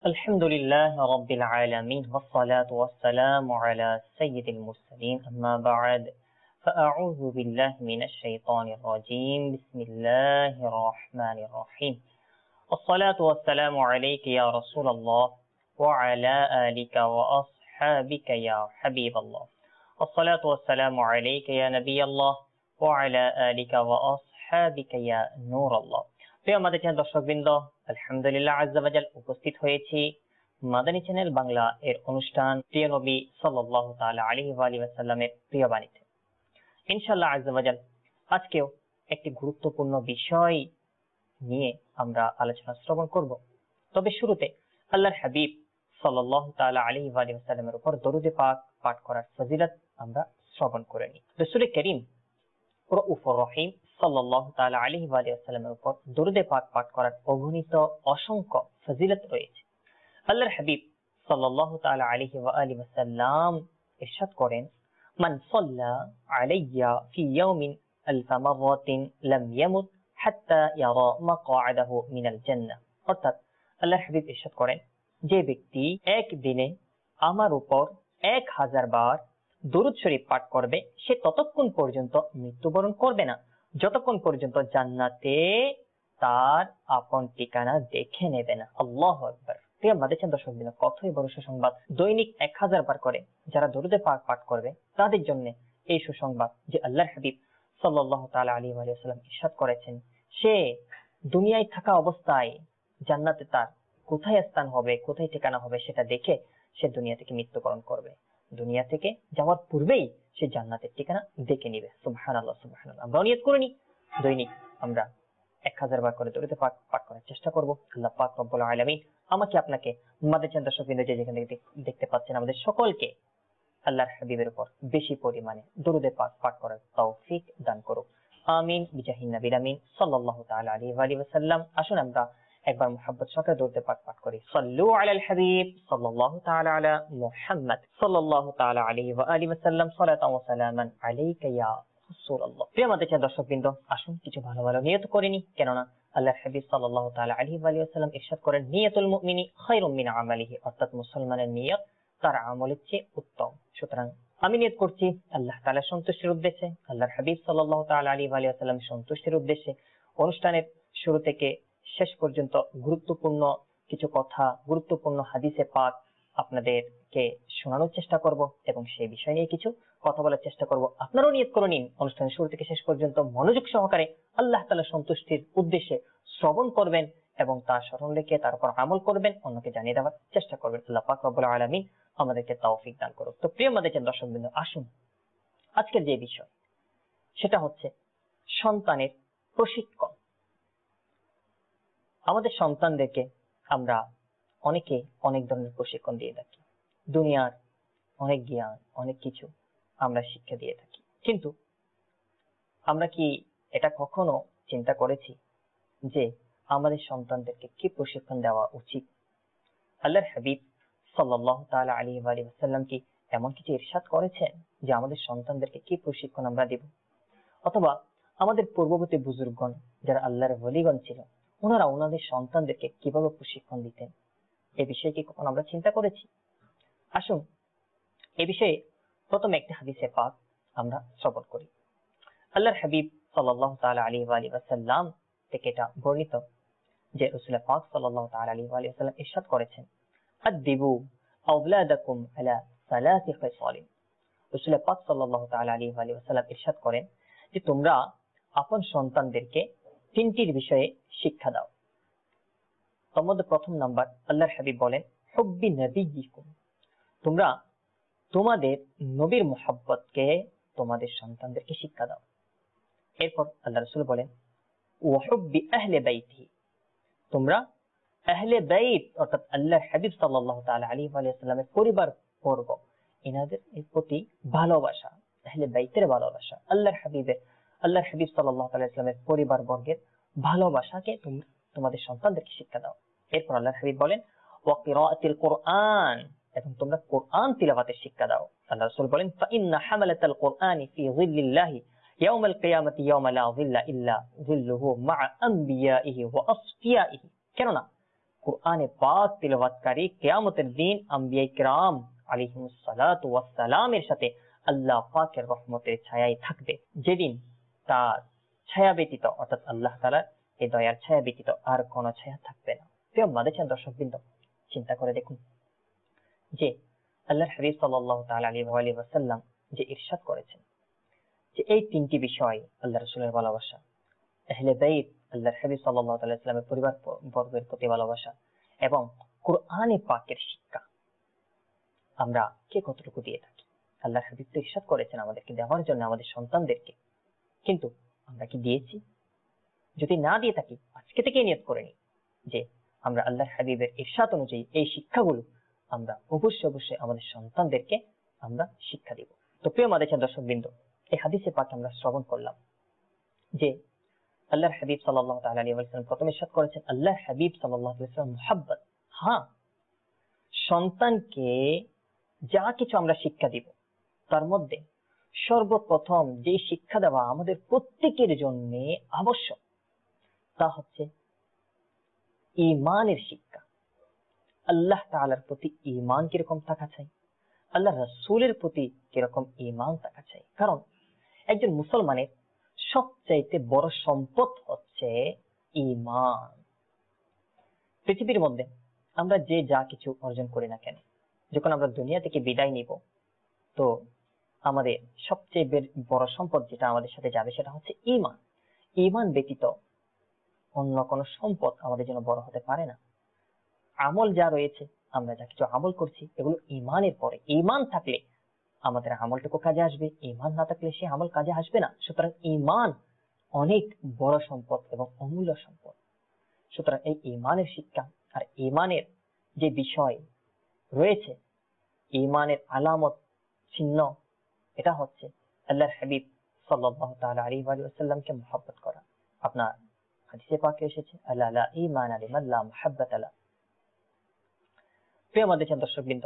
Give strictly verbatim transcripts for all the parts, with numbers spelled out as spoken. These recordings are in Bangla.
الحمد لله رب العالمين والصلاة والسلام على سيد المرسلين أما بعد فأعوذ بالله من الشيطان الرجيم بسم الله الرحمن الرحيم الصلاة والسلام عليك يا رسول الله وعلى آلك وأصحابك يا حبيب الله الصلاة والسلام عليك يا نبي الله وعلى آلك وأصحابك يا نور الله প্রিয় মাদানী দর্শকবৃন্দ, আলহামদুলিল্লাহ আজ্জা ওয়াজাল উপস্থিত হয়েছি মাদানী চ্যানেল বাংলা এর অনুষ্ঠান প্রিয় নবী সাল্লাল্লাহু তাআলা আলাইহি ওয়া আলিহি ওয়াসাল্লামের প্রিয় বাণীতে। ইনশাআল্লাহ আজ্জা ওয়াজাল আজকেও একটি গুরুত্বপূর্ণ বিষয় নিয়ে আমরা আলোচনা শ্রবণ করব। তবে শুরুতে আল্লাহর হাবিব সাল্লাল্লাহু তাআলা আলাইহি ওয়া আলিহি ওয়াসাল্লামের উপর দরুদ পাক পাঠ করার ফজিলত আমরা শ্রবণ করে নিই। রাসূল করিম রউফুর রহিম সাল্লাল্লাহু তাআলা আলাইহি ওয়া আলিহি ওয়াসাল্লামের উপর দরুদ পাক পাঠ করার অগণিত অসংখ্য ফজিলত রয়েছে। আল্লাহর হাবিব সাল্লাল্লাহু তাআলা আলাইহি ওয়া আলিহি ওয়াসাল্লাম ইরশাদ করেন, মান সাল্লা আলাইয়া ফি ইয়াউমিন আলফা মাররাতিন লাম ইয়ামুত হাত্তা ইয়ারা মাকআদাহু মিনাল জান্নাহ। অর্থাৎ আল্লাহর হাবিব ইরশাদ করেন, যে ব্যক্তি এক দিনে আমার উপর এক হাজার বার দরুদ শরীফ পাঠ করবে সে ততক্ষণ পর্যন্ত মৃত্যুবরণ করবে না যতক্ষণ পর্যন্ত জান্নাতে তার আপন ঠিকানা দেখে নেবে না। আল্লাহু আকবার। প্রিয় মাদানী দর্শকবৃন্দ, কতই বড় সুসংবাদ! দৈনিক এক হাজার বার করে যারা দরুদে পাক পাঠ করবে তাদের জন্য এই সুসংবাদ যে আল্লাহর হাবিব সাল্লাল্লাহু তাআলা আলাইহি ওয়া সাল্লাম ইরশাদ করেছেন, সে দুনিয়ায় থাকা অবস্থায় জান্নাতে তার কোথায় স্থান হবে, কোথায় ঠিকানা হবে সেটা দেখে সে দুনিয়া থেকে মৃত্যুবরণ করবে। দুনিয়া থেকে যাওয়ার পূর্বেই সে জান্নাতের ঠিকানা দেখে নিবে। সুবহানাল্লাহ সুবহানাল্লাহ। আমরা নিয়ত করে নি দৈনিক আমরা এক হাজার বার করে দরুদ পাক পাঠ করার চেষ্টা করব। আল্লাহ পাক রব্বুল আলামিন আমাকে আপনাকে মাদানী দর্শকবৃন্দ যে যেখানে দেখতে পাচ্ছেন আমাদের সকলকে আল্লাহর হাবিবের উপর বেশি পরিমাণে দরুদ পাক পাঠ করার তৌফিক দান করুক। আমিন বিজাহিন নবীর আমিন সাল্লাল্লাহু তাআলা আলাইহি ওয়া আলিহি ওয়াসাল্লাম। আসুন আমরা একবার মুহাব্বত সহকারে দরুদ পাক পাঠ করি। সাল্লু আলাল হাবিব সাল্লাল্লাহু তাআলা আলা মুহাম্মদ সাল্লাল্লাহু তাআলা আলাইহি ওয়া আলিহি ওয়াসাল্লাম সালাতান ওয়া সালামান আলাইকা ইয়া রাসূলুল্লাহ। প্রিয় মাদানী দর্শকবৃন্দ, আসুন কিছু ভালো ভালো নিয়ত করে নি, কেননা আল্লাহর হাবিব সাল্লাল্লাহু তাআলা আলাইহি ওয়া আলিহি ওয়াসাল্লাম ইরশাদ করেন, নিয়াতুল মুমিনি খায়রুম মিন আমালিহি। অর্থাৎ মুসলমানের নিয়ত তার আমলের চেয়ে উত্তম। সুতরাং আমি নিয়ত করছি আল্লাহ তাআলার সন্তুষ্টির উদ্দেশ্যে, আল্লাহর হাবিব সাল্লাল্লাহু তাআলা আলাইহি ওয়া আলিহি ওয়াসাল্লামের সন্তুষ্টির উদ্দেশ্যে অনুষ্ঠানের শুরু থেকে শেষ পর্যন্ত গুরুত্বপূর্ণ কিছু কথা, গুরুত্বপূর্ণ হাদিসে পাক আপনাদেরকে শোনানোর চেষ্টা করব এবং সেই বিষয় নিয়ে কিছু কথা বলার চেষ্টা করব। আপনারাও নিয়ত করে নিন অনুষ্ঠানের শুরু থেকে শেষ পর্যন্ত মনোযোগ সহকারে আল্লাহ তাআলার সন্তুষ্টির উদ্দেশ্যে শ্রবণ করবেন এবং তার স্মরণ রেখে তার উপর আমল করবেন, অন্যকে জানিয়ে দেওয়ার চেষ্টা করবেন। আল্লাহ পাক রব্বুল আলামিন আমাদেরকে তৌফিক দান করুক। তো প্রিয় মাদানী দর্শকবৃন্দ, আসুন আজকের যে বিষয় সেটা হচ্ছে সন্তানের প্রশিক্ষণ। আমাদের সন্তানদেরকে আমরা অনেকে অনেক ধরনের প্রশিক্ষণ দিয়ে থাকি, দুনিয়ার অনেক জ্ঞান অনেক কিছু আমরা শিক্ষা দিয়ে থাকি, কিন্তু আমরা কি এটা কখনো চিন্তা করেছি যে আমাদের সন্তানদেরকে কি প্রশিক্ষণ দেওয়া উচিত? আল্লাহর হাবিব সাল্লাল্লাহু তাআলা আলাইহি ওয়া আলিহি ওয়াসাল্লাম কি এমন কিছু ইরশাদ করেছেন যে আমাদের সন্তানদেরকে কি প্রশিক্ষণ আমরা দেব? অথবা আমাদের পূর্ববর্তী বুজুর্গগণ যারা আল্লাহর ওলিগণ ছিল ওনারা ওনাদের সন্তানদেরকে কিভাবে প্রশিক্ষণ দিতেন, এ বিষয়ে কি কখনো আমরা চিন্তা করেছি? আসুন এ বিষয়ে প্রথম একটি হাদিসে পাক আমরা শ্রবণ করি। আল্লাহর হাবিব সাল্লাল্লাহু তাআলা আলাইহি ওয়া আলিহি ওয়াসাল্লাম থেকে এটা বর্ণিত যে রাসূল পাক সাল্লাল্লাহু তাআলা আলাইহি ওয়া আলিহি ওয়াসাল্লাম ইরশাদ করেছেন, আদিবু আওলাদাকুম আলা সালাসি খিসাল। রাসূল পাক সাল্লাল্লাহু তাআলা আলাইহি ওয়া আলিহি ওয়াসাল্লাম ইরশাদ করেন যে তোমরা আপন সন্তানদেরকে তিনটির বিষয়ে শিক্ষা দাও। তার মধ্যে প্রথম নাম্বার আল্লাহর হাবিব বলেন, হুব্বি নবিয়িকুম। তোমরা তোমাদের নবীর মুহাব্বতকে তোমাদের সন্তানদেরকে শিক্ষা দাও। এরপর আল্লাহ রাসূল বলেন, ওয়া হুব্বি আহলে বাইতিহি। তোমরা আহলে বাইত অর্থাৎ আল্লাহর হাবিব সাল্লাল্লাহু তাআলা আলাইহি ওয়া সাল্লামের পরিবার বর্গ এনাদের প্রতি ভালোবাসা, আহলে বাইতের ভালোবাসা, আল্লাহর হাবিবের আল্লাহর হাবিব সাল্লাল্লাহু আলাইহি ওয়াসাল্লামের পরিবার বর্গের ভালোবাসাকে তোমরা তোমাদের সন্তানদেরকে শিক্ষা দাও। এরপর আল্লাহর হাবিব বলেন, ওয়া কিরাআতিল কুরআন, এবং তোমরা কোরআন তিলাওয়াতের শিক্ষা দাও। আল্লাহ রাসূল বলেন, ফা ইন্না হামালাতাল কুরআনি ফি যিল্লিল্লাহি ইয়াউমাল কিয়ামাতি ইয়াউমা লা যিল্লা ইল্লা যিল্লুহু মা আনবিয়াইহি ওয়া আসফিয়াইহি। কেননা কুরআনে পাক তিলাওয়াতকারী কিয়ামতের দিন আম্বিয়া কিরাম আলাইহিমুস সালাতু ওয়াস সালামের সাথে আল্লাহ পাকের রহমতের ছায়ায় থাকবে, যেদিন তার ছায়া ব্যতীত অর্থাৎ আল্লাহ তাআলার এই দয়ার ছায়া ব্যতীত আর কোনো ছায়া থাকবে না। প্রিয় মাদাচান দর্শকবৃন্দ, চিন্তা করে দেখুন যে আল্লাহর হাবিব সাল্লাল্লাহু তাআলা আলাইহি ওয়াসাল্লাম যে ইরশাদ করেছেন যে এই তিনটি বিষয়, আল্লাহ রাসূলের ভালোবাসা, আহলে বাইত আল্লাহর হাবিব সাল্লাল্লাহু তাআলা ইসলামের পরিবার বর্গের প্রতি ভালোবাসা এবং কুরআনে পাকের শিক্ষা, আমরা কে কতটুকু দিয়ে থাকি? আল্লাহর হাবিব তো ইরশাদ করেছেন আমাদেরকে দেওয়ার জন্য আমাদের সন্তানদেরকে, কিন্তু আমরা কি দিয়েছি? যদি না দিয়ে থাকি আজকে থেকে নিয়ত করে নিই যে আমরা আল্লাহর হাবিবের ইরশাদ অনুযায়ী এই শিক্ষাগুলো আমরা অবশ্যই অবশ্যই আমাদের সন্তানদেরকে আমরা শিক্ষা দিব। তো প্রিয় মাদাচান দর্শকবৃন্দ, এই হাদিসে পাক আমরা শ্রবণ করলাম যে আল্লাহর হাবিব সাল্লাল্লাহু তাআলা আলাইহি ওয়াসাল্লাম প্রথমে ইরশাদ করেছেন আল্লাহর হাবিব সাল্লাল্লাহু আলাইহি ওয়াসাল্লাম মুহাব্বত। হ্যাঁ, সন্তানকে যা কিছু আমরা শিক্ষা দিব তার মধ্যে সর্বপ্রথম যে শিক্ষা দেওয়া আমাদের প্রত্যেকের জন্য আবশ্যক তা হচ্ছে ঈমানের শিক্ষা। আল্লাহ তাআলার প্রতি ঈমান কিরকম থাকা চাই, আল্লাহ রাসূলের প্রতি কিরকম ঈমান থাকা চাই। কারণ একজন মুসলমানের সবচাইতে বড় সম্পদ হচ্ছে ঈমান। পৃথিবীর মধ্যে আমরা যে যা কিছু অর্জন করি না কেন, যখন আমরা দুনিয়া থেকে বিদায় নিব, তো আমাদের সবচেয়ে বড় সম্পদ যেটা আমাদের সাথে যাবে সেটা হচ্ছে ঈমান। ঈমান ব্যতীত অন্য কোনো সম্পদ আমাদের জন্য বড় হতে পারে না। আমল যা রয়েছে, আমরা যা কিছু আমল করছি, এগুলো ঈমানের পরে। ঈমান থাকলে আমাদের আমলটুকু কাজে আসবে, ঈমান না থাকলে সে আমল কাজে আসবে না। সুতরাং ঈমান অনেক বড় সম্পদ এবং অমূল্য সম্পদ। সুতরাং এই ঈমানের শিক্ষা আর ঈমানের যে বিষয় রয়েছে, ঈমানের আলামত চিহ্ন, এটা হচ্ছে আল্লাহর হাবিব সাল্লাল্লাহু তাআলা আলাইহি ওয়াসাল্লামকে মুহাব্বত করা। আপনার হাদিসে পাকে এসেছে আলা লা ঈমানা লিমান লা মুহাব্বাতা লা। প্রিয় মাদাচান দর্শকবৃন্দ,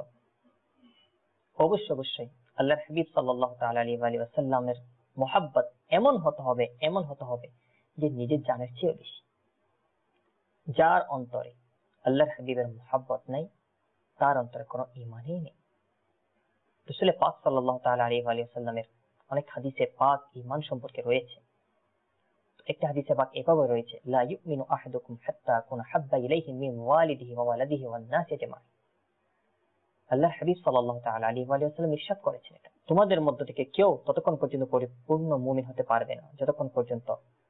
অবশ্যই অবশ্যই আল্লাহর হাবিব সাল্লাল্লাহু তাআলা আলাইহি ওয়াসাল্লামের মুহাব্বত এমন হতে হবে এমন হতে হবে যে নিজের জানের চেয়ে বেশি। যার অন্তরে আল্লাহর হাবিবের মুহাব্বত নাই, তার অন্তরে কোনো ঈমানই নেই। রাসূল পাক সাল্লাল্লাহু তাআলা আলাইহি ওয়াসাল্লামের অনেক হাদিসে পাক ঈমান সম্পর্কে রয়েছে। একটা হাদিসে পাক এভাবে রয়েছে, লা ইউমিনু আহাদুকুম হাত্তা কুনা হাব্বা ইলাইহি মিন ওয়ালিদিহি ওয়া ওয়ালাদিহি ওয়ান নাসি আজমাইন। আল্লাহর হাবিব সাল্লাল্লাহু তাআলা আলাইহি ওয়াসাল্লাম ইরশাদ করেছেন, এটা তোমাদের মধ্য থেকে কেউ ততক্ষণ পর্যন্ত পরিপূর্ণ মুমিন হতে পারবে না যতক্ষণ পর্যন্ত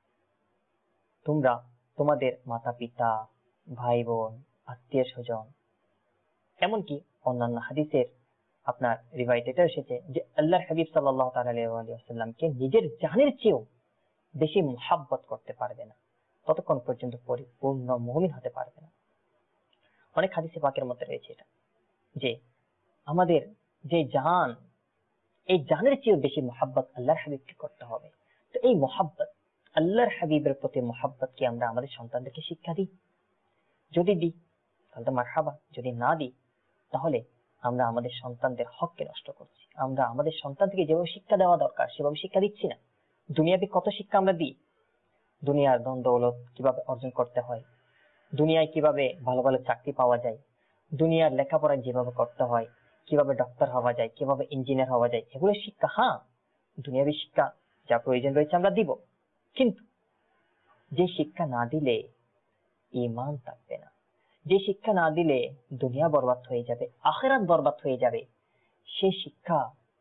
তোমরা তোমাদের মাতা পিতা, ভাই বোন, আত্মীয় স্বজন, এমনকি অন্যান্য হাদিসের আপনার রিওয়ায়াতে এটা এসেছে যে আল্লাহর হাবিব সাল্লাল্লাহু তাআলা আলাইহি ওয়াসাল্লামকে নিজের জানের চেয়েও বেশি মুহাব্বত করতে পারবে না ততক্ষণ পর্যন্ত পরিপূর্ণ মুমিন হতে পারবে না। অনেক হাদিসে পাকের মধ্যে রয়েছে এটা যে আমাদের যে জান, এই জানের চেয়েও বেশি মুহাব্বত আল্লাহর হাবিবকে করতে হবে। তো এই মুহাব্বত, আল্লাহর হাবিবের প্রতি মুহাব্বত কি আমরা আমাদের সন্তানদেরকে শিক্ষা দিই? যদি দিই তাহলে তো মারহাবা, যদি না দিই তাহলে আমরা আমাদের সন্তানদের হককে নষ্ট করছি। আমরা আমাদের সন্তানকে যেভাবে শিক্ষা দেওয়া দরকার সেভাবে শিক্ষা দিচ্ছি না। দুনিয়াতে কত শিক্ষা আমরা দিই, দুনিয়ার ধন দৌলত কিভাবে অর্জন করতে হয়, দুনিয়ায় কিভাবে ভালো ভালো চাকরি পাওয়া যায়, দুনিয়ার লেখাপড়া যেভাবে করতে হয়, কিভাবে ডক্টর হওয়া যায়, কিভাবে ইঞ্জিনিয়ার হওয়া যায়, এগুলো শিক্ষা। হ্যাঁ, দুনিয়াবী শিক্ষা যা প্রয়োজন রয়েছে আমরা দিব, কিন্তু যে শিক্ষা না দিলে ঈমান থাকবে না, যে শিক্ষা না দিলে দুনিয়া বরবাদ হয়ে যাবে, আখিরাত বরবাদ হয়ে যাবে, সেই শিক্ষা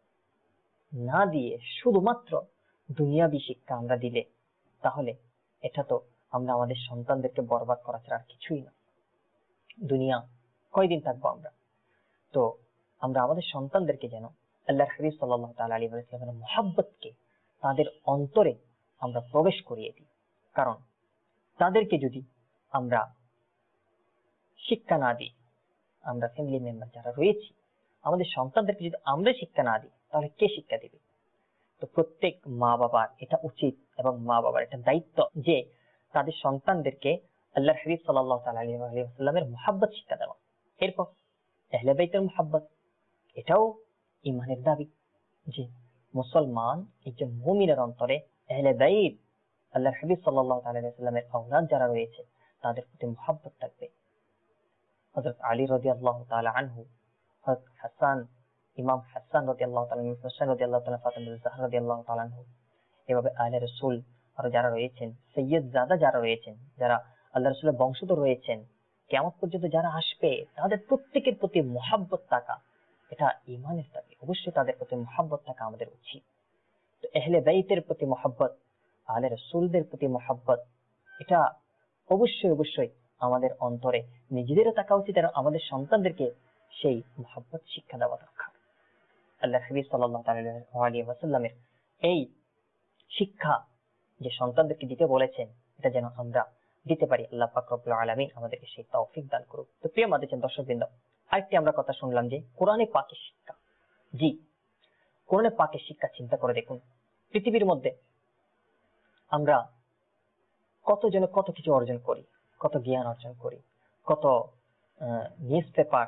না দিয়ে শুধুমাত্র দুনিয়াবী শিক্ষা আমরা দিলে তাহলে এটা তো আমরা আমাদের সন্তানদেরকে বরবাদ করা ছাড়া আর কিছুই না। দুনিয়া কয়দিন থাকবো আমরা? তো আমরা আমাদের সন্তানদেরকে যেন আল্লাহর হাবিব সাল্লাল্লাহু তাআলা আলাইহি ওয়াসাল্লামের মুহাব্বতকে তাদের অন্তরে আমরা প্রবেশ করিয়ে দিই। কারণ তাদেরকে যদি আমরা শিক্ষা না দিই, আমরা ফ্যামিলি মেম্বার যারা রয়েছি আমাদের সন্তানদেরকে যদি আমরা শিক্ষা না দিই তাহলে কে শিক্ষা দিবে? তো প্রত্যেক মা বাবার এটা উচিত এবং মা বাবার এটা দায়িত্ব যে তাদের সন্তানদেরকে আল্লাহর হাবিব সাল্লাল্লাহু তাআলা আলাইহি ওয়াসাল্লামের মুহাব্বত শিক্ষা দেওয়া। এরপর আহলে বাইতের মুহাব্বত, এটাও ঈমানের দাবি যে মুসলমান একজন মুমিনের অন্তরে আহলে বাইত আল্লাহর হাবিব সাল্লাল্লাহু তাআলা আলাইহি ওয়াসাল্লামের আওলাদ যারা রয়েছে তাদের প্রতি মুহাব্বত থাকবে। হযরত আলী রাদিয়াল্লাহু তাআলা আনহু, হযরত হাসান, ইমাম হাসান রাদিয়াল্লাহু তাআলা, ইমাম হোসেন রাদিয়াল্লাহু তাআলা, ফাতেমা জাহরা রাদিয়াল্লাহু তাআলা আনহু, এভাবে আহলে রাসূল আর যারা রয়েছেন, সৈয়দ জাদা যারা রয়েছেন, যারা আল্লাহ রাসূলের বংশধর রয়েছেন, কিয়ামত পর্যন্ত যারা আসবে, তাদের প্রত্যেকের প্রতি মুহাব্বত থাকা, এটা ঈমানের দাবি। অবশ্যই তাদের প্রতি মুহাব্বত থাকা আমাদের উচিত। তো আহলে বাইতের প্রতি মুহাব্বত, আহলে রাসূলদের প্রতি মুহাব্বত, এটা অবশ্যই অবশ্যই আমাদের অন্তরে নিজেদেরও থাকা উচিত এবং আমাদের সন্তানদেরকে সেই মুহাব্বত শিক্ষা দেওয়া দরকার। আল্লাহ হাবিব সাল্লাল্লাহু আলাইহি ওয়াসাল্লামের এই শিক্ষা যে সন্তানদেরকে দিতে বলেছেন, এটা যেন আমরা দিতে পারি। আল্লাহ পাক রব্বুল আলামিন আমাদেরকে সেই তৌফিক দান করুক। তো প্রিয় মাদ্রাসার দর্শকবৃন্দ, আরেকটি আমরা কথা শুনলাম যে কোরআনে পাকের শিক্ষা। জি, কোরআনে পাকের শিক্ষা চিন্তা করে দেখুন, পৃথিবীর মধ্যে আমরা কত জন কত কিছু অর্জন করি, কত জ্ঞান অর্জন করি, কত নিউজ পেপার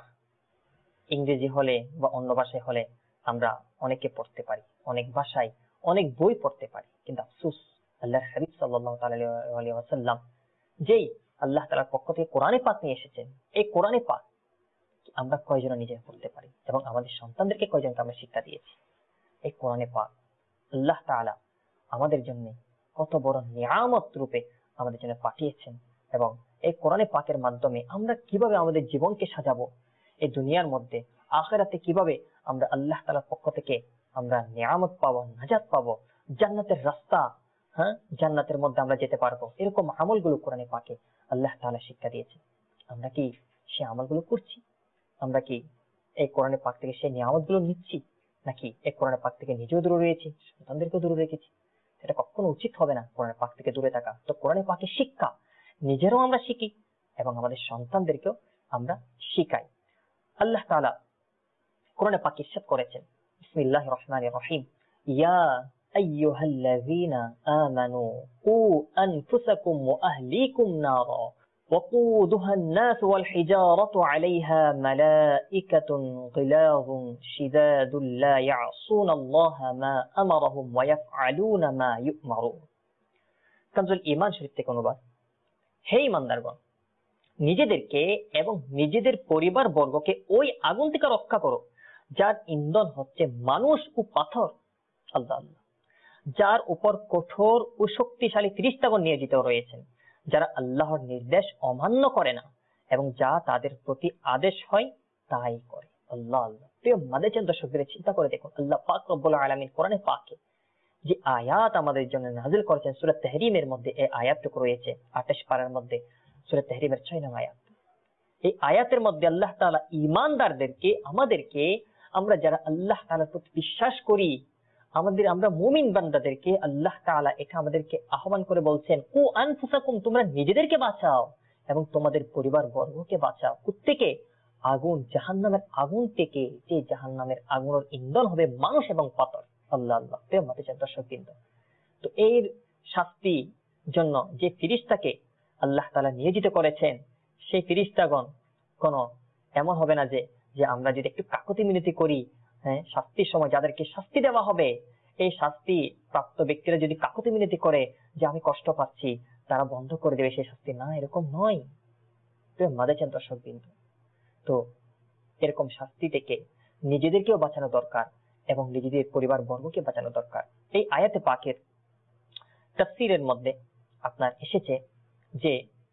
ইংরেজি হলে বা অন্য ভাষায় হলে আমরা অনেকে পড়তে পারি, অনেক ভাষায় অনেক বই পড়তে পারি। কিন্তু আফসোস, আল্লাহর হাবিব সাল্লাল্লাহু আলাইহি ওয়াসাল্লাম যেই আল্লাহ তাআলার পক্ষ থেকে কোরআনে পাক নিয়ে এসেছেন, এই কোরআনে পাক আমরা কয়জন নিজে পড়তে পারি এবং আমাদের সন্তানদেরকে কয়জনকে আমরা শিক্ষা দিয়েছি? এই কোরআনে পাক আল্লাহ তাআলা আমাদের জন্য কত বড় নিয়ামত রূপে আমাদের জন্য পাঠিয়েছেন, এবং এই কোরআনে পাকের মাধ্যমে আমরা কিভাবে আমাদের জীবনকে সাজাবো, এই দুনিয়ার মধ্যে আখিরাতে কিভাবে আমরা আল্লাহ তাআলার পক্ষ থেকে আমরা নিয়ামত পাবো, নাজাত পাবো, জান্নাতের রাস্তা, হ্যাঁ জান্নাতের মধ্যে আমরা যেতে পারবো, এরকম আমলগুলো কোরআনে পাকে আল্লাহ তাআলা শিক্ষা দিয়েছে। আমরা কি সেই আমলগুলো করছি? আমরা কি এই কোরআনে পাক থেকে সেই নিয়ামতগুলো নিচ্ছি, নাকি এই কোরআনে পাক থেকে নিজেও দূরে রয়েছি, সন্তানদেরকেও দূরে রেখেছি? এটা কখনো উচিত হবে না, কোরআনে পাক থেকে দূরে থাকা। তো কোরআনে পাকের শিক্ষা নিজেরাও আমরা শিখি এবং আমাদের সন্তানদেরকেও আমরা শিখাই। আল্লাহ তাআলা কোরআনে পাকে ইরশাদ করেছেন, বিসমিল্লাহির রহমানির রহিম, ইয়া আইয়ুহাল্লাযীনা আমানু কু আনফুসাকুম ওয়া আহলিকুম নারা وقودها الناس والحجارة عليها ملائكة غلاظ شداد لا يعصون الله ما أمرهم ويفعلون ما يؤمرون। কানজুল ঈমান শরীফ থেকে অনুবাদ। হে ঈমানদারগণ, নিজেদেরকে এবং নিজেদের পরিবার বর্গকে ওই আগুন থেকে রক্ষা করো যার ইন্ধন হচ্ছে মানুষ ও পাথর। আল্লাহ আল্লাহ, যার উপর কঠোর ও শক্তিশালী ফেরেশতাগণ নিয়োজিত রয়েছেন, যারা আল্লাহর নির্দেশ অমান্য করে না এবং যা তাদের প্রতি আদেশ হয় তাই করে। আল্লাহ আল্লাহ। প্রিয় মাদ্রাসার দর্শকদের চিন্তা করে দেখুন, আল্লাহ পাক রব্বুল আলামিন কোরআনে পাকে যে আয়াত আমাদের জন্য নাযিল করেছেন, সূরা তাহরীমের মধ্যে এই আয়াতটুকু রয়েছে, আঠাশ পারার মধ্যে সূরা তাহরীমের ছয় নং আয়াত। এই আয়াতের মধ্যে আল্লাহ তাআলা ঈমানদারদেরকে, আমাদেরকে, আমরা যারা আল্লাহ তাআলার প্রতি বিশ্বাস করি, আমাদের আমরা মুমিন বান্দাদেরকে আল্লাহ তাআলা এটা আমাদেরকে আহ্বান করে বলছেন, কু আনফুসাকুম, তোমরা নিজেদেরকে বাঁচাও এবং তোমাদের পরিবার বর্গকে বাঁচাও। প্রত্যেকে আগুন, জাহান্নামের আগুন থেকে, যে জাহান্নামের আগুনের ইন্ধন হবে মানুষ এবং পাথর। আল্লাহ আল্লাহ। প্রিয় মাদ্রাসার দর্শকবৃন্দ, তো এর শাস্তি জন্য যে ফেরেশতাকে আল্লাহ তাআলা নিয়োজিত করেছেন, সেই ফেরেশতাগণ কোনো এমন হবে না যে যে আমরা যদি একটু কাকুতি মিনতি করি, হ্যাঁ শাস্তির সময় যাদেরকে শাস্তি দেওয়া হবে, এই শাস্তি প্রাপ্ত ব্যক্তিরা যদি কাকুতি মিনতি করে যে আমি কষ্ট পাচ্ছি, তারা বন্ধ করে দেবে সেই শাস্তি, না, এরকম নয়। প্রিয় মাদ্রাসার দর্শকবৃন্দ, তো এরকম শাস্তি থেকে নিজেদেরকেও বাঁচানো দরকার এবং নিজেদের পরিবার বর্গকে বাঁচানো দরকার। এই আয়াতে পাকের তাফসীরের মধ্যে আপনার এসেছে যে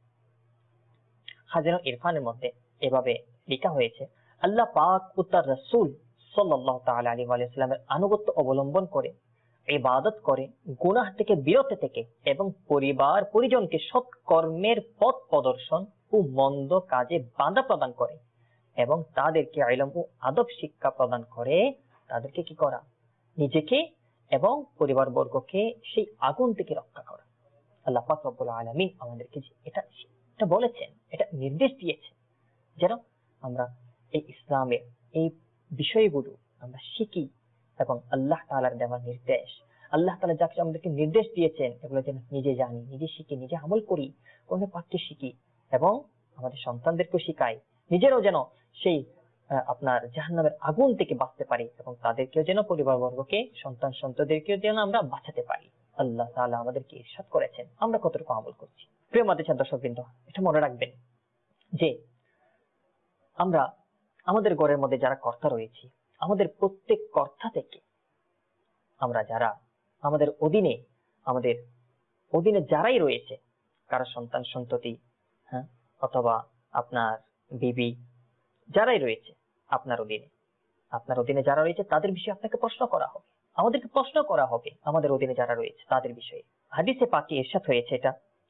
খাজানা ইরফানের মধ্যে এভাবে লেখা হয়েছে, আল্লাহ পাক ও তার রাসূল সাল্লাল্লাহু তাআলা আলাইহি ওয়া সাল্লামের আনুগত্য অবলম্বন করে, ইবাদত করে, গুনাহ থেকে বিরত থেকে এবং পরিবার পরিজনকে সৎ কর্মের পথ প্রদর্শন ও মন্দ কাজে বাধা প্রদান করে এবং তাদেরকে ইলম ও আদব শিক্ষা প্রদান করে, তাদেরকে কি করা? নিজেকে এবং পরিবার বর্গকে সেই আগুন থেকে রক্ষা করা। আল্লাহ পাক রব্বুল আলামিন আমাদেরকে এটা এটা বলেছেন, এটা নির্দেশ দিয়েছেন যেন আমরা এই ইসলামের এই বিষয়গুলো আমরা শিখি এবং আল্লাহ তাআলার দেওয়া নির্দেশ, আল্লাহ তাআলা যা কিছু আমাদেরকে নির্দেশ দিয়েছেন, এগুলো যেন নিজে জানি, নিজে শিখি, নিজে আমল করি, কোরআনের পাঠকে শিখি এবং আমাদের সন্তানদেরকেও শিখাই, নিজেরাও যেন সেই আপনার জাহান্নামের আগুন থেকে বাঁচতে পারি এবং তাদেরকেও যেন, পরিবার বর্গকে, সন্তান সন্ততিদেরকেও যেন আমরা বাঁচাতে পারি। আল্লাহ তাআলা আমাদেরকে ইরশাদ করেছেন, আমরা কতটুকু আমল করছি। প্রিয় মাদ্রাসার দর্শকবৃন্দ, এটা মনে রাখবেন যে আমরা আমাদের ঘরের মধ্যে যারা কর্তা রয়েছে, আমাদের প্রত্যেক কর্তা থেকে আমরা যারা আমাদের অধীনে আমাদের অধীনে যারাই রয়েছে, কারো সন্তান সন্ততি, হ্যাঁ, অথবা আপনার বিবি, যারাই রয়েছে আপনার অধীনে, আপনার অধীনে যারা রয়েছে তাদের বিষয়ে আপনাকে প্রশ্ন করা হবে, আমাদেরকে প্রশ্ন করা হবে আমাদের অধীনে যারা রয়েছে তাদের বিষয়ে। হাদিসে পাকে ইরশাদ হয়েছে এটা,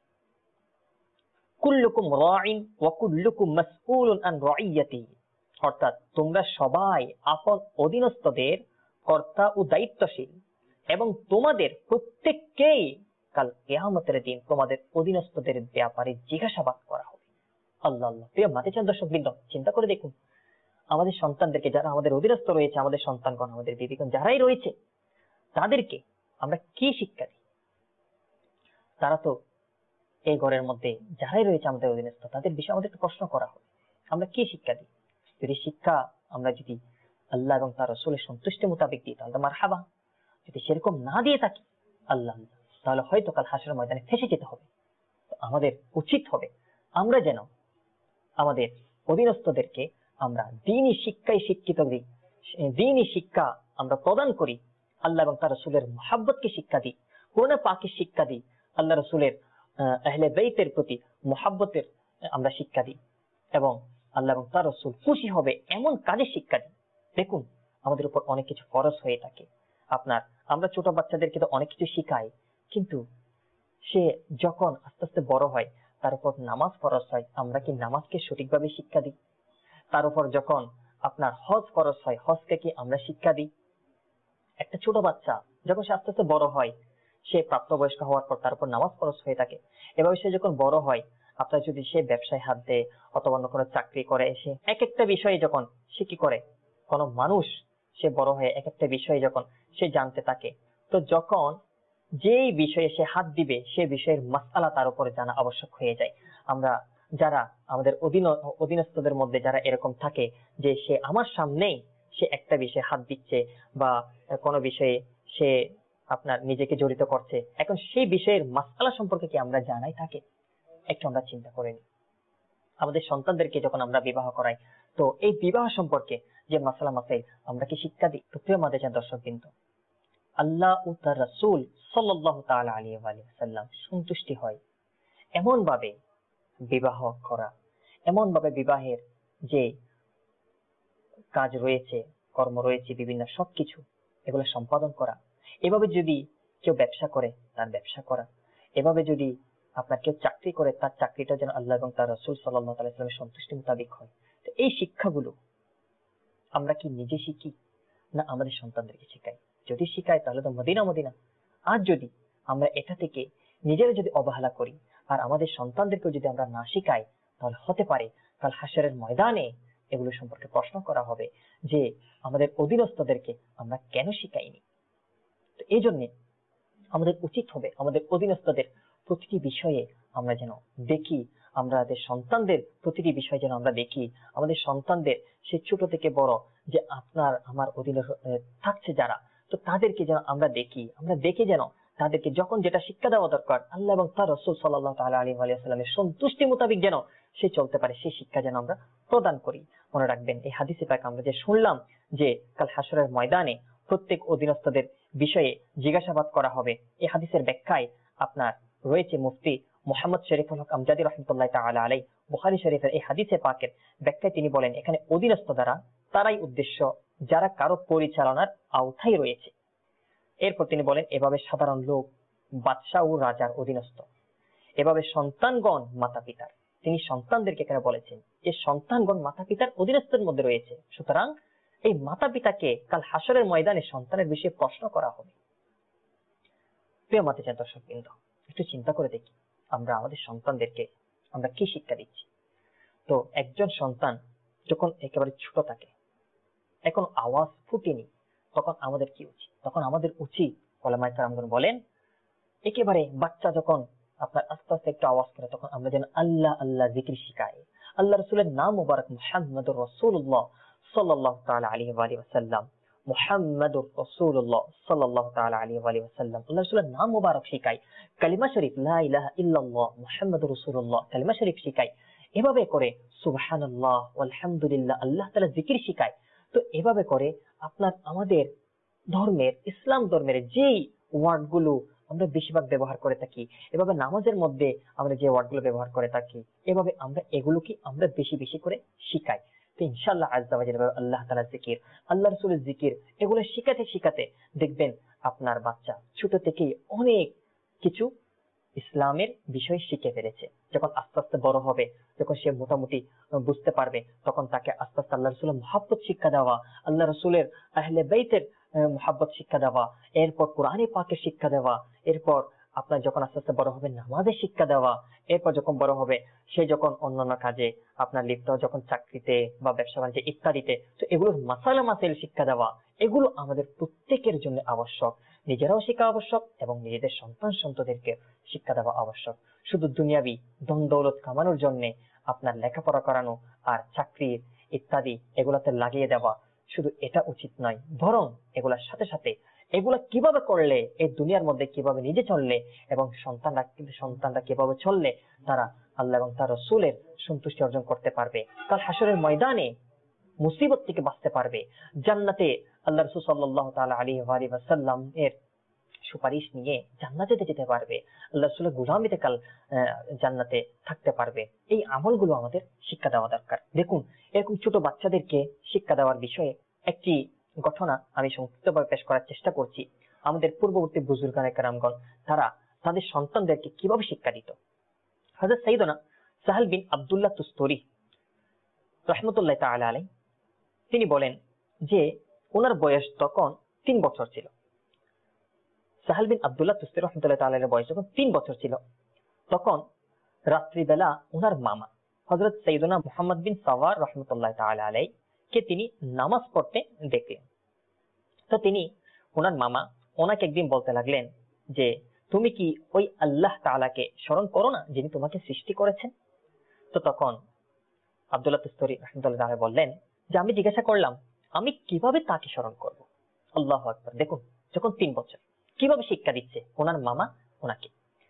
কুল্লুকুম রাইন ওয়া কুল্লুকুম মাসউলুন আন রাইয়াতিহি, অর্থাৎ তোমরা সবাই আপন অধীনস্থদের কর্তা ও দায়িত্বশীল, এবং তোমাদের প্রত্যেককেই কাল কিয়ামতের দিন তোমাদের অধীনস্থদের ব্যাপারে জিজ্ঞাসাবাদ করা হবে। আল্লাহ আল্লাহ, প্রিয় মাতিচান দর্শক বৃন্দ, চিন্তা করে দেখুন আমাদের সন্তানদেরকে, যারা আমাদের অধীনস্থ রয়েছে, আমাদের সন্তানগণ, আমাদের বিবিগণ যারাই রয়েছে, তাদেরকে আমরা কি শিক্ষা দিই? তারা তো এই ঘরের মধ্যে যারাই রয়েছে আমাদের অধীনস্থ, তাদের বিষয়ে আমাদেরকে প্রশ্ন করা হবে, আমরা কি শিক্ষা দিই? যদি শিক্ষা আমরা যদি আল্লাহ এবং তার রাসূলের সন্তুষ্টি মোতাবেক দিই তাহলে মারহাবা, যদি সেরকম না দিয়ে থাকি আল্লাহ তাহলে হয়তো কাল হাসরের ময়দানে ফেসে যেতে হবে। আমাদের উচিত হবে আমরা যেন আমাদের অধীনস্থদেরকে আমরা দ্বীনি শিক্ষায় শিক্ষিত দিই, দ্বীনি শিক্ষা আমরা প্রদান করি, আল্লাহ এবং তার রাসূলের মুহাব্বতকে শিক্ষা দিই, কোরআন পাকের শিক্ষা দিই, আল্লাহ রাসূলের আহলে বাইতের প্রতি মুহাব্বতের আমরা শিক্ষা দিই, এবং আল্লাহ এবং তার রাসূল খুশি হবে এমন কাজে শিক্ষা দিই। দেখুন আমাদের উপর অনেক কিছু ফরজ হয়ে থাকে, আপনার আমরা ছোট বাচ্চাদেরকে তো অনেক কিছু শিখাই, কিন্তু সে যখন আস্তে আস্তে বড় হয় তার উপর নামাজ ফরজ হয়, আমরা কি নামাজকে সঠিকভাবে শিক্ষা দিই? তার উপর যখন আপনার হজ ফরজ হয়, হজকে কি আমরা শিক্ষা দিই? একটা ছোট বাচ্চা যখন সে আস্তে আস্তে বড় হয়, সে প্রাপ্তবয়স্ক হওয়ার পর তার উপর নামাজ ফরজ হয়ে থাকে। এভাবে সে যখন বড় হয়, আপনার যদি সে ব্যবসায় হাত দেয় অথবা অন্য কোনো চাকরি করে, সে এক একটা বিষয়ে যখন সে কি করে, কোনো মানুষ সে বড় হয়ে এক একটা বিষয়ে যখন সে জানতে থাকে, তো যখন যেই বিষয়ে সে হাত দিবে সে বিষয়ের মাসআলা তার উপরে জানা আবশ্যক হয়ে যায়। আমরা যারা আমাদের অধীন অধীনস্থদের মধ্যে যারা এরকম থাকে যে সে আমার সামনেই সে একটা বিষয়ে হাত দিচ্ছে বা কোনো বিষয়ে সে আপনার নিজেকে জড়িত করছে, এখন সেই বিষয়ের মাসআলা সম্পর্কে কি আমরা জানাই থাকে? একটু আমরা চিন্তা করে নিই। আমাদের সন্তানদেরকে যখন আমরা বিবাহ করাই, তো এই বিবাহ সম্পর্কে যে মাসআলা মাসাইল আমরা কি শিক্ষা দিই? তো প্রিয় মাদ্রাসার দর্শকবৃন্দ, আল্লাহ ও তার রাসূল সাল্লাল্লাহু তাআলা আলাইহি ওয়া সাল্লাম সন্তুষ্টি হয় এমন ভাবে বিবাহ করা, এমন ভাবে বিবাহের যে কাজ রয়েছে, কর্ম রয়েছে, বিভিন্ন সবকিছু এগুলো সম্পাদন করা। এভাবে যদি কেউ ব্যবসা করে তার ব্যবসা করা, এভাবে যদি আপনার কেউ চাকরি করে তার চাকরিটা যেন আল্লাহ এবং তার রাসূল সাল্লাল্লাহু আলাইহি ওয়াসাল্লামের সন্তুষ্টি মোতাবেক হয়। তো এই শিক্ষাগুলো আমরা কি নিজে শিখি না আমাদের সন্তানদেরকে শেখাই? যদি শিখাই তাহলে তো মদিনা মদিনা। আর যদি আমরা এটা থেকে নিজেরা যদি অবহেলা করি আর আমাদের সন্তানদেরকেও যদি আমরা না শিখাই, তাহলে হতে পারে কাল হাসরের ময়দানে এগুলো সম্পর্কে প্রশ্ন করা হবে যে আমাদের অধীনস্থদেরকে আমরা কেন শিখাইনি। তো এই জন্য আমাদের উচিত হবে আমাদের অধীনস্থদের প্রতিটি বিষয়ে আমরা যেন দেখি, আমাদের সন্তানদের প্রতিটি বিষয় যেন আমরা দেখি, আমাদের সন্তানদের সে ছোট থেকে বড় যে আপনার আমার অধীনে থাকছে যারা, তো তাদেরকে যেন আমরা দেখি, আমরা দেখে যেন তাদেরকে যখন যেটা শিক্ষা দেওয়া দরকার আল্লাহ এবং তার রাসূল সাল্লাল্লাহু তাআলা আলাইহি ওয়া সাল্লামের সন্তুষ্টি মোতাবেক যেন সে চলতে পারে, সেই শিক্ষা যেন আমরা প্রদান করি। মনে রাখবেন এই হাদিসে পাক আমরা যে শুনলাম যে কাল হাসরের ময়দানে প্রত্যেক অধীনস্থদের বিষয়ে জিজ্ঞাসাবাদ করা হবে, এই হাদিসের ব্যাখ্যায় আপনার রয়েছে মুফতি মুহাম্মদ শরীফুল হক আমজাদি রাহমাতুল্লাহি তাআলা আলাইহি বুখারী শরীফের এই হাদিসে পাকের ব্যাখ্যায় তিনি বলেন, এখানে অধীনস্থ দ্বারা তারাই উদ্দেশ্য যারা কারো পরিচালনার আওতায় রয়েছে। এরপর তিনি বলেন এভাবে সাধারণ লোক বাদশা ও রাজার অধীনস্থ, এভাবে সন্তানগণ মাতা পিতার, তিনি সন্তানদেরকে এখানে বলেছেন যে সন্তানগণ মাতা পিতার অধীনস্থের মধ্যে রয়েছে, সুতরাং এই মাতা পিতাকে কাল হাসরের ময়দানে সন্তানের বিষয়ে প্রশ্ন করা হবে। প্রিয় মাতৃ দর্শকবৃন্দ, একটু চিন্তা করে দেখি আমরা আমাদের সন্তানদেরকে আমরা কি শিক্ষা দিচ্ছি। তো একজন সন্তান যখন একেবারে ছোট থাকে, এখন আওয়াজ ফুটেনি, তখন আমাদের কি উচিত? তখন আমাদের উচিত, ওলামায়ে কেরামগণ বলেন, একেবারে বাচ্চা যখন আপনার আস্তে আস্তে একটু আওয়াজ করে তখন আমরা যেন আল্লাহ আল্লাহ জিকির শিখাই, আল্লাহ রাসূলের নাম মুবারক মুহাম্মদুর রাসূলুল্লাহ সাল্লাল্লাহু তাআলা আলাইহি ওয়া সাল্লাম, মুহাম্মদুর রাসূলুল্লাহ সাল্লাল্লাহু তাআলা আলাইহি ওয়া সাল্লাম, আল্লাহ রাসূলের নাম মুবারক শিখাই, কালিমা শরীফ লা ইলাহা ইল্লাল্লাহ মুহাম্মাদুর রাসূলুল্লাহ কালিমা শরীফ শিখাই। এভাবে করে সুবহানাল্লাহ আলহামদুলিল্লাহ আল্লাহ তাআলা জিকির শিখায়। তো এভাবে করে আপনার আমাদের ধর্মের ইসলাম ধর্মের যেই ওয়ার্ড গুলো আমরা বেশিরভাগ ব্যবহার করে থাকি, এভাবে নামাজের মধ্যে আমরা যে ওয়ার্ড গুলো ব্যবহার করে থাকি, এভাবে আমরা এগুলোকে আমরা বেশি বেশি করে শিখাই। তো ইনশাআল্লাহ আজ্জা ওয়া জাল্লা আল্লাহ তাআলার জিকির, আল্লাহ রাসূলের জিকির, এগুলো শিখাতে শিখাতে দেখবেন আপনার বাচ্চা ছোট থেকেই অনেক কিছু ইসলামের বিষয় শিখে ফেলেছে। যখন আস্তে আস্তে বড় হবে, যখন সে মোটামুটি বুঝতে পারবে, তখন তাকে আস্তে আস্তে আল্লাহ রাসূলের মুহাব্বত শিক্ষা দেওয়া, আল্লাহ রাসূলের আহলে বাইতের মুহাব্বত শিক্ষা দেওয়া, এরপর কোরআনে পাকের শিক্ষা দেওয়া, এরপর আপনার যখন আস্তে আস্তে বড় হবে নামাজের শিক্ষা দেওয়া, এরপর যখন বড় হবে সে যখন অন্যান্য কাজে আপনার লিপ্ত, যখন চাকরিতে বা ব্যবসা বাণিজ্যে ইত্যাদিতে, তো এগুলোর মাসালা মাসাইল শিক্ষা দেওয়া, এগুলো আমাদের প্রত্যেকের জন্য আবশ্যক। নিজেরাও শিক্ষা আবশ্যক এবং নিজেদের সন্তান সন্ততিদেরকে শিক্ষা দেওয়া আবশ্যক। শুধু দুনিয়াবি ধন দৌলত কামানোর জন্য আপনার লেখাপড়া করানো আর চাকরির ইত্যাদি এগুলাতে লাগিয়ে দেওয়া, শুধু এটা উচিত নয়, বরং এগুলার সাথে সাথে এগুলা কিভাবে করলে এই দুনিয়ার মধ্যে কিভাবে নিজে চললে এবং সন্তানরা সন্তানরা কিভাবে চললে তারা আল্লাহ এবং তার রাসূলের সন্তুষ্টি অর্জন করতে পারবে, কাল হাসরের ময়দানে মুসিবত থেকে বাঁচতে পারবে, জান্নাতে আল্লাহ রাসূল সাল্লাল্লাহু তাআলা আলাইহি ওয়া সাল্লাম এর সুপারিশ নিয়ে জান্নাতে যেতে পারবে, আল্লাহ রাসূলের গোলামিতে কাল জান্নাতে থাকতে পারবে। এই আমলগুলো আমাদের শিক্ষা দেওয়া দরকার। দেখুন, এরকম ছোট বাচ্চাদেরকে শিক্ষা দেওয়ার বিষয়ে একটি ঘটনা আমি সংক্ষিপ্তভাবে পেশ করার চেষ্টা করছি। আমাদের পূর্ববর্তী বুজুর্গানে কেরামগণ তারা তাদের সন্তানদেরকে কিভাবে শিক্ষা দিত। হযরত সাইয়েদনা সাহাল বিন আব্দুল্লাহ তুস্তরি রাহমাতুল্লাহ তাআলা আলাইহি তিনি বলেন যে ওনার বয়স তখন তিন বছর ছিল। সাহাল বিন আব্দুল্লাহ তুস্তরি রাহমাতুল্লাহ তাআলা আলাইহির বয়স যখন তিন বছর ছিল, তখন রাত্রিবেলা ওনার মামা হযরত সাইয়েদনা মুহাম্মদ বিন সাওয়ার রাহমাতুল্লাহ তাআলা আলাইহি কে তিনি নামাজ পড়তে দেখলেন। তো তিনি ওনার মামা ওনাকে একদিন বলতে লাগলেন যে তুমি কি ওই আল্লাহ তাআলাকে স্মরণ করো না যিনি তোমাকে সৃষ্টি করেছেন? তো তখন আব্দুল্লাহ তুস্তরি রাহমাতুল্লাহ তাআলা বললেন যে আমি জিজ্ঞাসা করলাম আমি কিভাবে তাকে স্মরণ করব। আল্লাহু আকবার, দেখুন যখন তিন বছর কিভাবে শিক্ষা দিচ্ছে ওনার মামা ওনাকে।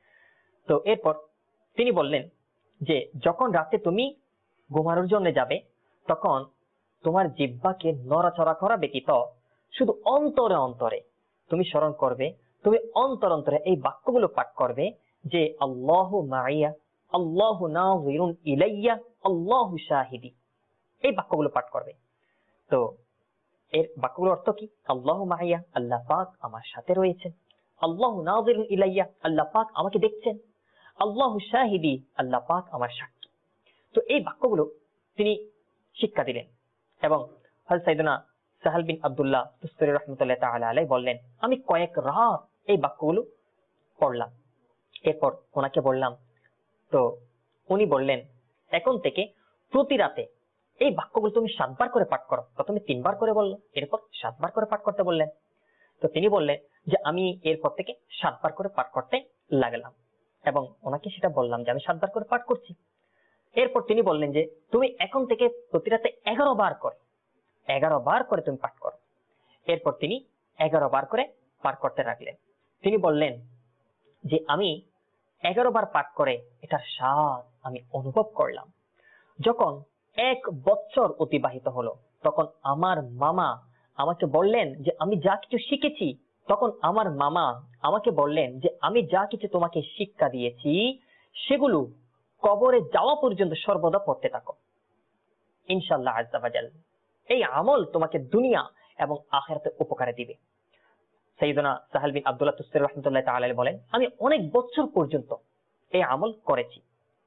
তো এরপর তিনি বললেন যে যখন রাতে তুমি ঘুমানোর জন্য যাবে তখন তোমার জিহ্বাকে নড়াচড়া করা ব্যতীত শুধু অন্তরে অন্তরে তুমি স্মরণ করবে, তুমি অন্তর অন্তরে এই বাক্যগুলো পাঠ করবে যে আল্লাহু মাইয়া, আল্লাহু নাযিরুন ইলাইয়া, আল্লাহু শাহিদি। এই বাক্যগুলো পাঠ করবে। তো এর বাক্যগুলোর অর্থ কি? আল্লাহু মাইয়া, আল্লাহ পাক আমার সাথে রয়েছেন, আল্লাহু নাযিরুন ইলাইয়া, আল্লাহ পাক আমাকে দেখছেন, আল্লাহু শাহিদি, আল্লাহ পাক আমার সাক্ষী। তো এই বাক্যগুলো তিনি শিক্ষা দিলেন এবং হযরত সাইয়েদনা সাহাল বিন আব্দুল্লাহ তুস্তরি রাহমাতুল্লাহ তাআলা আলাইহি বললেন আমি কয়েক রাত এই বাক্যগুলো পড়লাম। এরপর ওনাকে বললাম, তো উনি বললেন এখন থেকে প্রতি রাতে এই বাক্যগুলো তুমি সাতবার করে পাঠ করো। প্রথমে তিনবার করে বললো, এরপর সাতবার করে পাঠ করতে বললেন। তো তিনি বললেন যে আমি এরপর থেকে সাতবার করে পাঠ করতে লাগলাম এবং ওনাকে সেটা বললাম যে আমি সাতবার করে পাঠ করছি। এরপর তিনি বললেন যে তুমি এখন থেকে প্রতি রাতে এগারো বার করে এগারো বার করে তুমি পাঠ করো। এরপর তিনি এগারো বার করে পাঠ করতে লাগলেন। তিনি বললেন যে আমি এগারো বার পাঠ করে এটার স্বাদ আমি অনুভব করলাম। যখন এক বছর অতিবাহিত হলো তখন আমার মামা আমাকে বললেন যে আমি যা কিছু শিখেছি, তখন আমার মামা আমাকে বললেন যে আমি যা কিছু তোমাকে শিক্ষা দিয়েছি সেগুলো কবরে যাওয়া পর্যন্ত সর্বদা পড়তে থাকো, ইনশাআল্লাহ আজ্জা ওয়া জাল এই আমল তোমাকে দুনিয়া এবং আখিরাতে উপকারে দিবে। সাইয়েদনা সাহাল বিন আব্দুল্লাহ তুস্তরি রাহমাতুল্লাহ তাআলা আলাইহি বলেন আমি অনেক বছর পর্যন্ত এই আমল করেছি।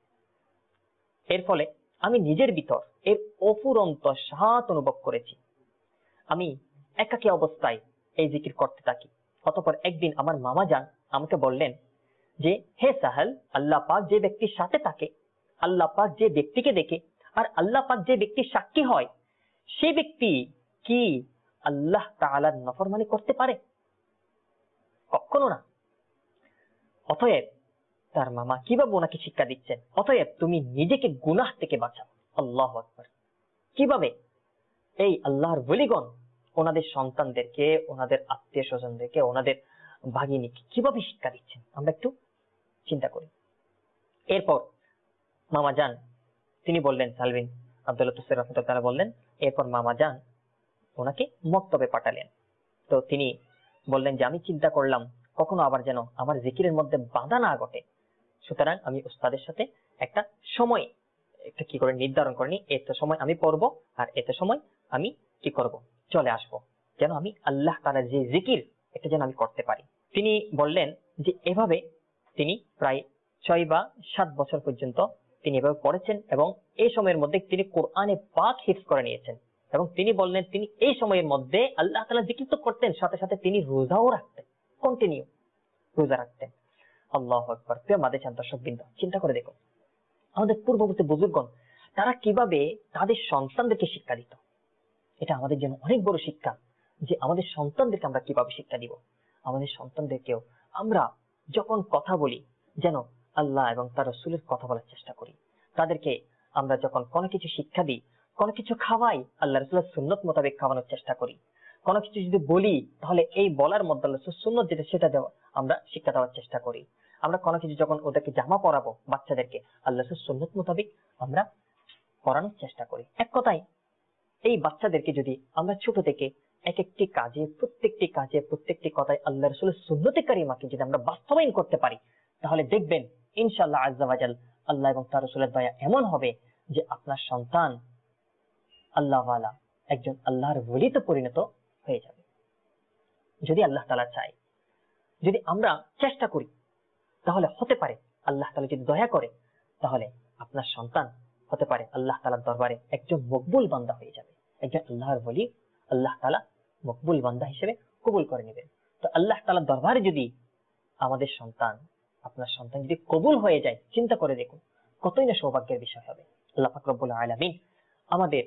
এর ফলে আমি নিজের ভিতর এর অফুরন্ত স্বাদ অনুভব করেছি। আমি একাকী অবস্থায় এই জিকির করতে থাকি। অতঃপর একদিন আমার মামা যান আমাকে বললেন যে হে সাহাল, আল্লাহ পাক যে ব্যক্তির সাথে থাকে, আল্লাহ পাক যে ব্যক্তিকে দেখে আর আল্লাহ পাক যে ব্যক্তির সাক্ষী হয় সে ব্যক্তি কি আল্লাহ তাআলার নাফরমানি করতে পারে? কখনো না। অতএব তার মামা কিভাবে ওনাকে শিক্ষা দিচ্ছেন, অতএব তুমি নিজেকে গুনাহ থেকে বাঁচাও। আল্লাহু আকবার। কিভাবে? এই আল্লাহর ওলিগণ ওনাদের সন্তানদেরকে, ওনাদের আত্মীয় স্বজনদেরকে, ওনাদের ভাগিনীকে কিভাবে শিক্ষা দিচ্ছেন আমরা একটু চিন্তা করি। এরপর মামা যান তিনি বললেন, সালবিন আব্দুল্লাহ তুসির রহমতুল্লাহ বললেন, এরপর মামা যান ওনাকে মক্তবে পাঠালেন। তো তিনি বললেন যে আমি চিন্তা করলাম কখনো আবার যেন আমার জিকিরের মধ্যে বাধা না ঘটে, সুতরাং আমি উস্তাদের সাথে একটা সময় একটা কি করে নির্ধারণ করিনি, এত সময় আমি পড়বো আর এত সময় আমি কি করব, চলে আসব, যেন আমি আল্লাহ তাআলার যে জিকির এটা যেন আমি করতে পারি। তিনি বললেন যে এভাবে তিনি প্রায় ছয় বা সাত বছর পর্যন্ত তিনি এভাবে পড়েছেন এবং এই সময়ের মধ্যে তিনি কোরআনে পাক হিফজ করে নিয়েছেন। এবং তিনি বললেন তিনি এই সময়ের মধ্যে আল্লাহ তাআলা জিকির তো করতেন, সাথে সাথে তিনি রোজাও রাখতেন, কন্টিনিউ রোজা রাখতেন। আল্লাহু আকবার। প্রিয় মাদ্রাসার দর্শকবৃন্দ, চিন্তা করে দেখুন আমাদের পূর্ববর্তী বুজুর্গণ তারা কিভাবে তাদের সন্তানদেরকে শিক্ষা দিত। এটা আমাদের জন্য অনেক বড় শিক্ষা যে আমাদের সন্তানদেরকে আমরা কিভাবে শিক্ষা দিব। আমাদের সন্তানদেরকেও আমরা যখন কথা বলি যেন আল্লাহ এবং তার রাসূলের কথা বলার চেষ্টা করি। তাদেরকে আমরা যখন কোনো কিছু শিক্ষা দিই, কোনো কিছু খাওয়াই, আল্লাহ রাসূলের সুন্নত মোতাবেক খাওয়ানোর চেষ্টা করি। কোনো কিছু যদি বলি তাহলে এই বলার মধ্যে আল্লাহ রাসূলের সুন্নত যেটা সেটা দেওয়া আমরা শিক্ষা দেওয়ার চেষ্টা করি। আমরা কোনো কিছু যখন ওদেরকে জামা পরাবো বাচ্চাদেরকে, আল্লাহ রাসূলের সুন্নত মোতাবেক আমরা পরানোর চেষ্টা করি। এক কথায় এই বাচ্চাদেরকে যদি আমরা ছোট থেকে এক একটি কাজে প্রত্যেকটি কাজে প্রত্যেকটি কথায় আল্লাহ রাসূলের সুন্নতে কারিমাকে যদি আমরা বাস্তবায়ন করতে পারি, তাহলে দেখবেন ইনশাআল্লাহ আজ্জা ওয়া জাল আল্লাহ এবং তার রাসূলের দয়া এমন হবে যে আপনার সন্তান আল্লাহ ওয়ালা একজন আল্লাহর ওলিতে পরিণত হয়ে যাবে। যদি আল্লাহ তাআলা চায়, যদি আমরা চেষ্টা করি, তাহলে হতে পারে আল্লাহ তাআলা যদি দয়া করে তাহলে আপনার সন্তান হতে পারে আল্লাহ তাআলার দরবারে একজন মকবুল বান্দা হয়ে যাবে, একজন আল্লাহর ওলি আল্লাহ তাআলা মকবুল বান্দা হিসেবে কবুল করে নেবেন। তো আল্লাহ তাআলার দরবারে যদি আমাদের সন্তান, আপনার সন্তান যদি কবুল হয়ে যায়, চিন্তা করে দেখুন কতই না সৌভাগ্যের বিষয় হবে। আল্লাহ পাক রব্বুল আলামিন আমাদের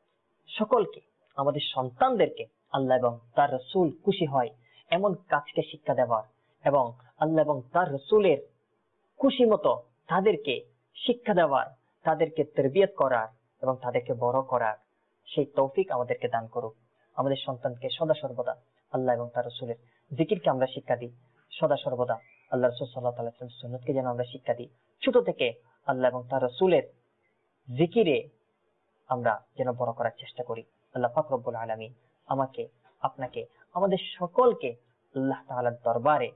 সকলকে, আমাদের সন্তানদেরকে আল্লাহ এবং তার রাসূল খুশি হয় এমন কাজকে শিক্ষা দেওয়ার এবং আল্লাহ এবং তার রাসূলের খুশি মতো তাদেরকে শিক্ষা দেওয়ার, তাদেরকে তরবিয়ত করার এবং তাদেরকে বড় করার সেই তৌফিক আমাদেরকে দান করুক। আমাদের সন্তানকে সদা সর্বদা আল্লাহ এবং তার রাসূলের জিকিরকে আমরা শিক্ষা দিই, সদা সর্বদা আল্লাহ রাসূল সাল্লাল্লাহু আলাইহি ওয়াসাল্লামের সুন্নতকে যেন আমরা শিক্ষা দিই। ছোট থেকে আল্লাহ এবং তার রাসূলের জিকিরে আমরা যেন বড় করার চেষ্টা করি। আল্লাহ পাক রব্বুল আলামিন আমাকে, আপনাকে, আমাদের সকলকে আল্লাহ তাআলার দরবারে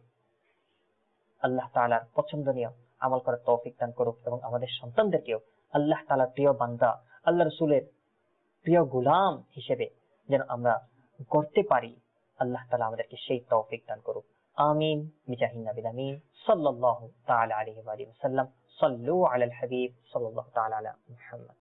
আল্লাহ তাআলার পছন্দনীয় আমল করার তৌফিক দান করুক এবং আমাদের সন্তানদেরকেও আল্লাহ তাআলার প্রিয় বান্দা, আল্লাহ রাসূলের প্রিয় গোলাম হিসেবে যেন আমরা করতে পারি। আল্লাহ তাআলা আমাদেরকে সেই তৌফিক দান করুক। আমিন বিজাহিন নবিল আমিন সাল্লাল্লাহু তাআলা আলাইহি ওয়া সাল্লাম। সাল্লু আলাল হাবিব সাল্লাল্লাহু তাআলা আলা মুহাম্মদ।